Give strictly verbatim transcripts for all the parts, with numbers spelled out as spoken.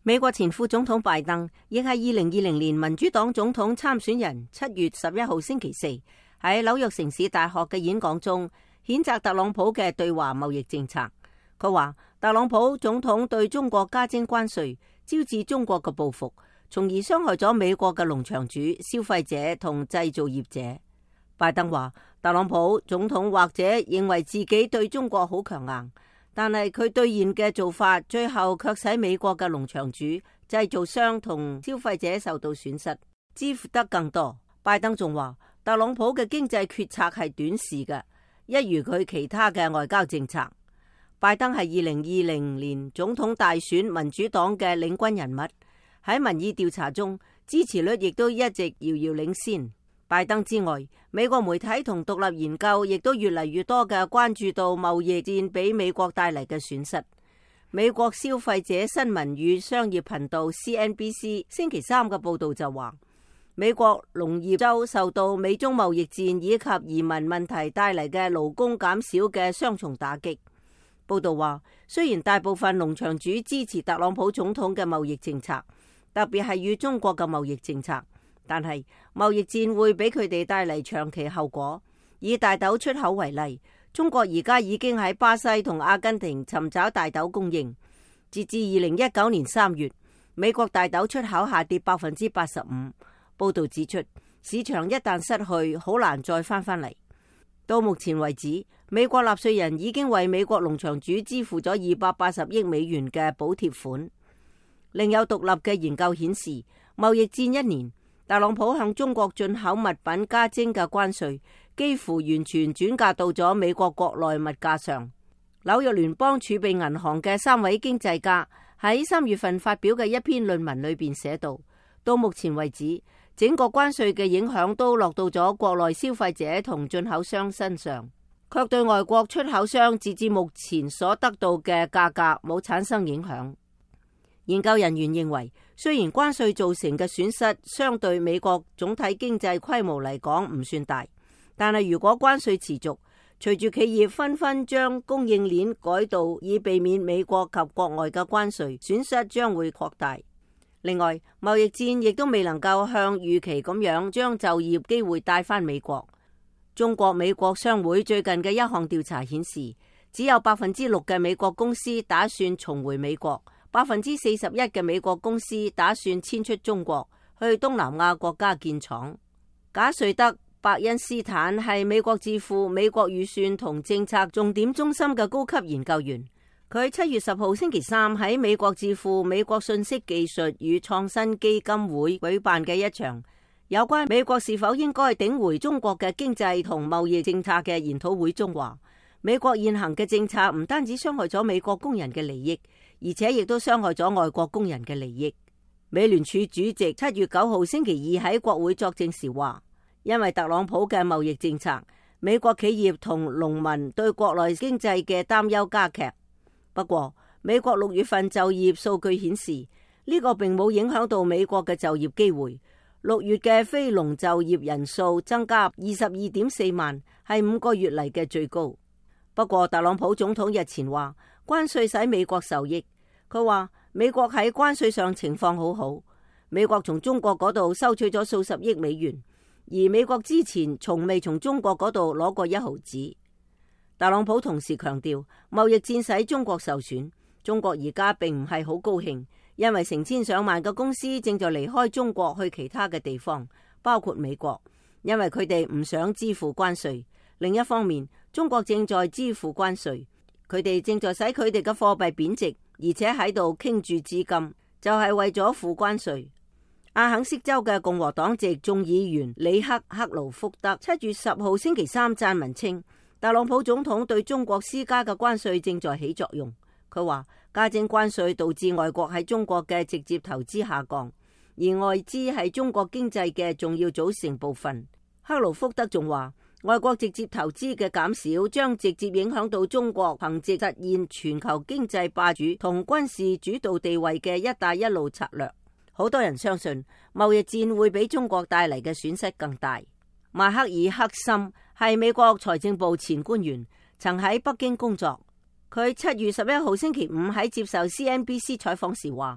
美國前副總統拜登亦係二零二零年民主黨總統參選人，七月十一號星期四喺紐約城市大學嘅演講中，譴責特朗普嘅對華貿易政策。佢話特朗普總統對中國加徵關稅，招致中國嘅報復，從而傷害咗美國嘅農場主、消費者同製造業者。拜登話特朗普總統或者認為自己對中國好強硬，但係佢兌現嘅做法，最後卻使美國嘅農場主、製造商同消費者受到損失，支付得更多。拜登仲話特朗普嘅經濟決策係短視嘅，一如佢其他嘅外交政策。拜登係二零二零年總統大選民主黨嘅領軍人物，喺民意調查中支持率亦都一直遙遙領先。拜登之外，美國媒體同獨立研究亦都越嚟越多嘅關注到貿易戰俾美國帶嚟嘅損失。美國消費者新聞與商業頻道 C N B C 星期三嘅報道就話，美國農業州受到美中貿易戰以及移民問題帶嚟嘅勞工減少嘅雙重打擊。報道話，雖然大部分農場主支持特朗普總統嘅貿易政策，特別係與中國嘅貿易政策，但係貿易戰會俾佢哋帶嚟長期後果。以大豆出口為例，中國而家已經喺巴西同阿根廷尋找大豆供應。截至二零一九年三月，美國大豆出口下跌百分之八十五。報道指出，市場一旦失去，好難再翻返嚟。到目前為止，美國納稅人已經為美國農場主支付咗二百八十億美元嘅補貼款。另有獨立嘅研究顯示，貿易戰一年，特朗普向中國進口物品加徵嘅關稅幾乎完全轉嫁到咗美國國內物價上。紐約聯邦儲備銀行嘅三位經濟家喺三月份發表嘅一篇論文裏邊寫道，到目前為止，整個關稅嘅影響都落到咗國內消費者同進口商身上，卻對外國出口商截至目前所得到嘅價格冇產生影響。研究人員認為，雖然關稅造成嘅損失相對美國總體經濟規模嚟講唔算大，但係如果關稅持續，隨住企業紛紛將供應鏈改道以避免美國及國外嘅關稅，損失將會擴大。另外，貿易戰亦都未能夠向預期咁樣將就業機會帶返美國。中國美國商會最近嘅一項調查顯示，只有百分之六嘅美國公司打算重回美國，百分之四十一嘅美國公司打算遷出中國，去東南亞國家建廠。賈瑞德·伯恩斯坦係美國智庫美國預算同政策重點中心嘅高級研究員。佢七月十號星期三喺美國智庫美國信息技術與創新基金會舉辦嘅一場有關美國是否應該頂回中國嘅經濟同貿易政策嘅研討會中話，美國現行嘅政策唔單止傷害咗美國工人嘅利益，而且亦都傷害咗外國工人嘅利益。美聯儲主席七月九號星期二喺國會作證時話，因為特朗普嘅貿易政策，美國企業同農民對國內經濟嘅擔憂加劇。不過，美國六月份就業數據顯示，呢個並冇影響到美國嘅就業機會。六月嘅非農就業人數增加二十二點四萬，係五個月嚟嘅最高。不過，特朗普總統日前話，關稅使美國受益。佢話美國喺關稅上情況好好，美國從中國嗰度收取咗數十億美元，而美國之前從未從中國嗰度攞過一毫子。特朗普同時強調，貿易戰使中國受損，中國而家並唔係好高興，因為成千上萬嘅公司正在離開中國去其他嘅地方，包括美國，因為佢哋唔想支付關稅。另一方面，中國正在支付關稅，佢哋正在使佢哋嘅貨幣貶值，而且喺度傾注資金，就係為咗付關稅。阿肯色州嘅共和黨籍眾議員里克克勞福德七月十號星期三撰文稱，特朗普總統對中國施加嘅關稅正在起作用。佢話加徵關稅導致外國喺中國嘅直接投資下降，而外資係中國經濟嘅重要組成部分。克勞福德仲話，外國直接投資嘅減少將直接影響到中國憑藉實現全球經濟霸主同軍事主導地位嘅一帶一路策略。好多人相信貿易戰會比中國帶嚟嘅損失更大。邁克爾克森係美國財政部前官員，曾喺北京工作。佢七月十一號星期五喺接受 C N B C 採訪時話，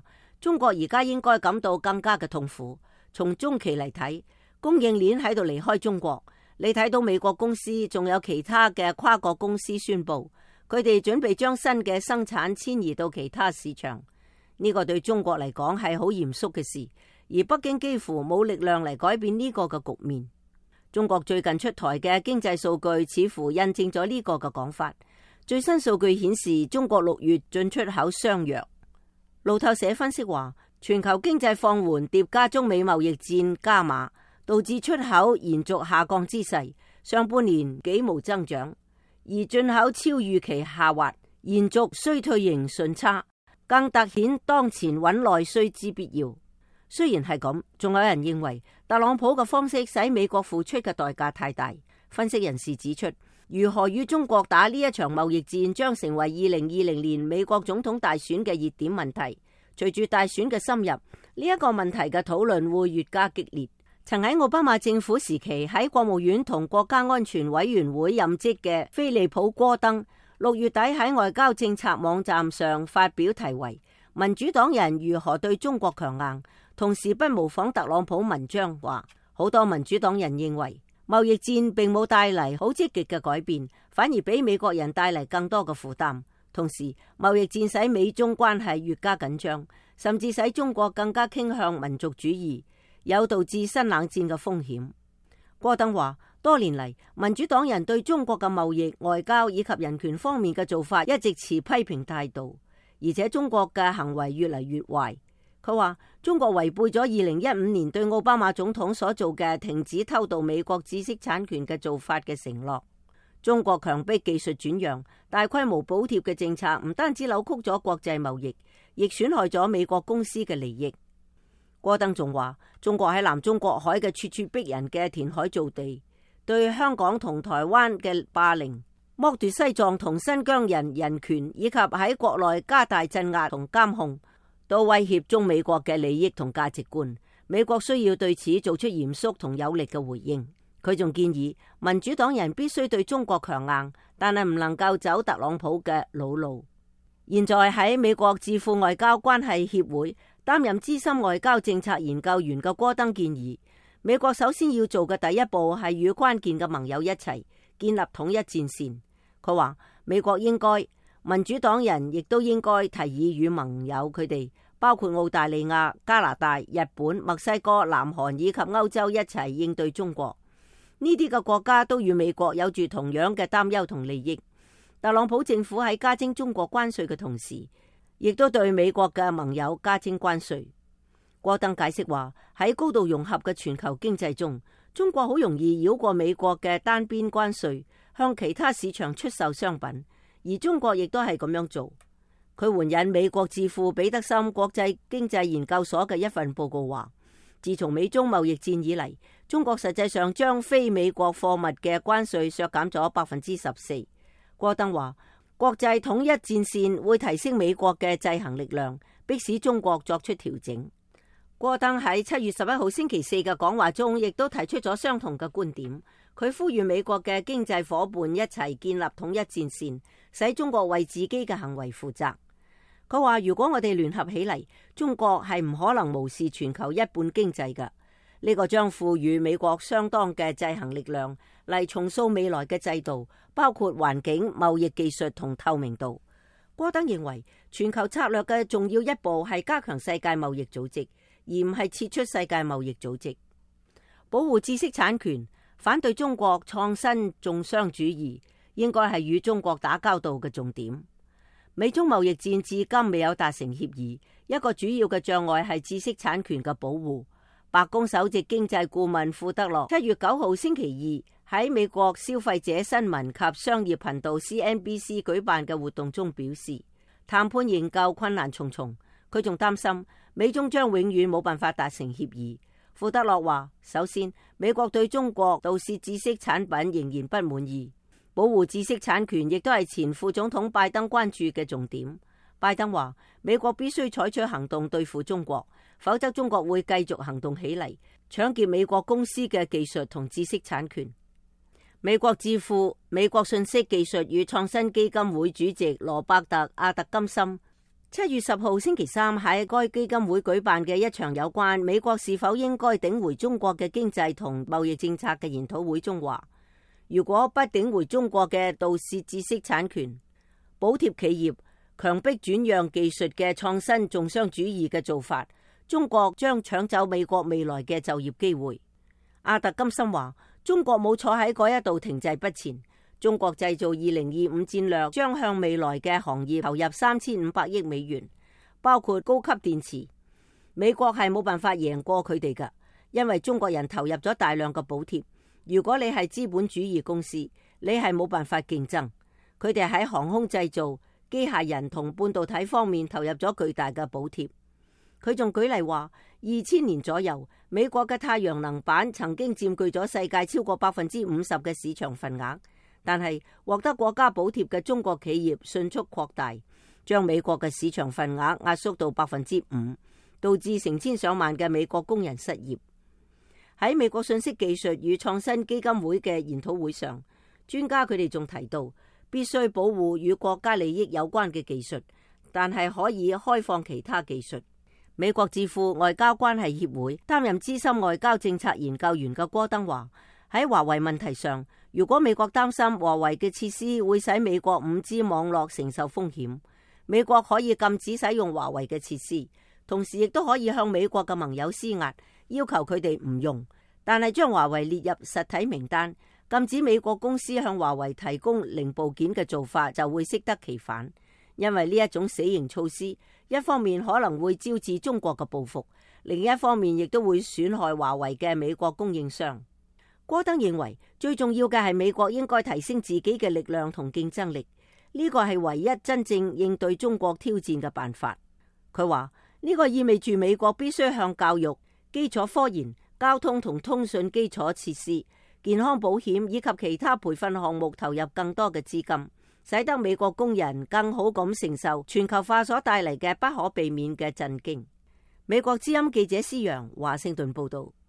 中國而家應該感到更加嘅痛苦。從中期嚟睇，供應鏈喺度離開中國。你睇到美國公司仲有其他嘅跨國公司宣布，佢哋準備將新嘅生產遷移到其他市場。呢個對中國嚟講係好嚴肅嘅事，而北京幾乎冇力量嚟改變呢個嘅局面。中國最近出台嘅經濟數據似乎印證咗呢個嘅講法。最新數據顯示，中國六月進出口相若。路透社分析話，全球經濟放緩疊加中美貿易戰加碼，導致出口延續下降之勢，上半年幾無增長，而進口超預期下滑，延續衰退型順差，更凸顯當前穩內需之必要。雖然係咁，仲有人認為特朗普嘅方式使美國付出嘅代價太大。分析人士指出，如何與中國打呢一場貿易戰將成為二零二零年美國總統大選嘅熱點問題。隨住大選嘅深入，呢一個問題嘅討論會越加激烈。曾喺奧巴馬政府時期喺國務院同國家安全委員會任職嘅菲利普·戈登，六月底喺外交政策網站上發表題為《民主黨人如何對中國強硬》，同時不模仿特朗普文章，話好多民主黨人認為貿易戰並冇帶嚟好積極嘅改變，反而俾美國人帶嚟更多嘅負擔。同時，貿易戰使美中關係越加緊張，甚至使中國更加傾向民族主義，有導致新冷戰嘅風險。戈登話，多年嚟，民主黨人對中國嘅貿易、外交以及人權方面嘅做法一直持批評態度，而且中國嘅行為越嚟越壞。佢話中國違背咗二零一五年對奧巴馬總統所做嘅停止偷渡美國知識產權嘅做法嘅承諾。中國強迫技術轉讓、大規模補貼嘅政策，唔單止扭曲咗國際貿易，亦損害咗美國公司嘅利益。戈登仲話，中國喺南中國海嘅咄咄逼人嘅填海造地，對香港同台灣嘅霸凌、剝奪西藏同新疆人人權，以及喺國內加大鎮壓同監控，都威脅中美國嘅利益同價值觀。美國需要對此做出嚴肅同有力嘅回應。佢仲建議民主黨人必須對中國強硬，但係唔能夠走特朗普嘅老路。現在喺美國智庫外交關係協會擔任資深外交政策研究員嘅戈登建議，美國首先要做嘅第一步係與關鍵嘅盟友一齊建立統一戰線。佢話美國應該，民主黨人亦都應該提議與盟友佢哋，包括澳大利亞、加拿大、日本、墨西哥、南韓以及歐洲一齊應對中國。呢啲嘅國家都與美國有住同樣嘅擔憂同利益。特朗普政府喺加徵中國關稅嘅同時，亦都對美國嘅盟友加徵關稅。戈登解釋話，喺高度融合嘅全球經濟中，中國好容易繞過美國嘅單邊關稅，向其他市場出售商品，而中國亦都係咁樣做。佢援引美國智庫彼得森國際經濟研究所嘅一份報告話，自從美中貿易戰以嚟，中國實際上將非美國貨物嘅關稅削減咗百分之十四。戈登話，國際統一戰線會提升美國嘅制衡力量，迫使中國作出調整。戈登喺七月十一號星期四嘅講話中，亦都提出咗相同嘅觀點。佢呼籲美國嘅經濟夥伴一齊建立統一戰線，使中國為自己嘅行為負責。佢話，如果我哋聯合起嚟，中國係唔可能無視全球一半經濟嘅。呢個將賦予美國相當嘅制衡力量嚟重塑未來嘅制度，包括環境、貿易技術同透明度。戈登認為，全球策略嘅重要一步係加強世界貿易組織，而唔係撤出世界貿易組織。保護知識產權、反對中國創新重商主義，應該係與中國打交道嘅重點。美中貿易戰至今未有達成協議，一個主要嘅障礙係知識產權嘅保護。白宮首席經濟顧問庫德洛七月九號星期二喺美國消費者新聞及商業頻道 C N B C 舉辦嘅活動中表示，談判研究困難重重。佢仲擔心美中將永遠冇辦法達成協議。庫德洛話，首先，美國對中國盜竊知識產品仍然不滿意，保護知識產權亦都係前副總統拜登關注嘅重點。拜登話，美國必須採取行動對付中國，否則中國會繼續行動起嚟，搶劫美國公司嘅技術同知識產權。美國智庫美國信息技術與創新基金會主席羅伯特·阿特金森七月十號星期三喺該基金會舉辦嘅一場有關美國是否應該頂回中國嘅經濟同貿易政策嘅研討會中話，如果不頂回中國嘅盜竊知識產權、補貼企業、強迫轉讓技術嘅創新重商主義嘅做法，中國將搶走美國未來嘅就業機會。阿特金森話，中國冇坐喺嗰一度停滯不前。中國製造二零二五戰略將向未來嘅行業投入三千五百億美元，包括高級電池。美國係冇辦法贏過佢哋㗎，因為中國人投入咗大量嘅補貼。如果你係資本主義公司，你係冇辦法競爭。佢哋喺航空製造、機械人同半導體方面投入咗巨大嘅補貼。佢仲舉例話，二千年左右，美國嘅太陽能板曾經佔據咗世界超過百分之五十嘅市場份額。但係獲得國家補貼嘅中國企業迅速擴大，將美國嘅市場份額壓縮到百分之五，導致成千上萬嘅美國工人失業。喺美國信息技術與創新基金會嘅研討會上，專家佢哋仲提到，必須保護與國家利益有關嘅技術，但係可以開放其他技術。美國智庫外交關係協會擔任資深外交政策研究員嘅戈登話，喺華為問題上，如果美國擔心華為嘅設施會使美國五 G 網絡承受風險，美國可以禁止使用華為嘅設施，同時亦都可以向美國嘅盟友施壓，要求佢哋唔用，但係將華為列入實體名單，禁止美國公司向華為提供零部件嘅做法就會適得其反，因為呢一種死刑措施，一方面可能會招致中國嘅報復，另一方面亦都會損害華為嘅美國供應商。戈登認為最重要嘅係美國應該提升自己嘅力量同競爭力，呢個係唯一真正應對中國挑戰嘅辦法。佢話呢個意味住美國必須向教育、基礎科研、交通同通訊基礎設施、健康保險以及其他培訓項目投入更多嘅資金，使得美國工人更好咁承受全球化所帶嚟嘅不可避免嘅震驚。美國之音記者施洋華盛頓報道。